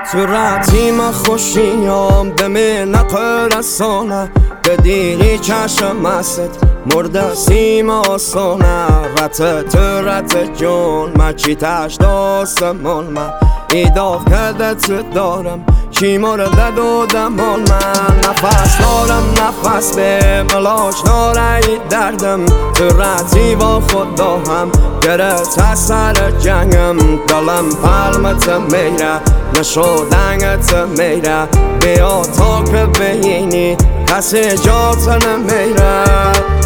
تو رتیم خوشیام به منت رسانه به دیری چشم مست مرده سیم آسانه رت جون ما چی تش داستمون ما ایداف کردت دارم چی مورد دادم من نفس دارم نفس به ملاش داره دردم تو رتی با خدا هم گرفت سر جنگم دلم پلمت میره نشودنگت میره بیا تا که بینی کسی جات نمیره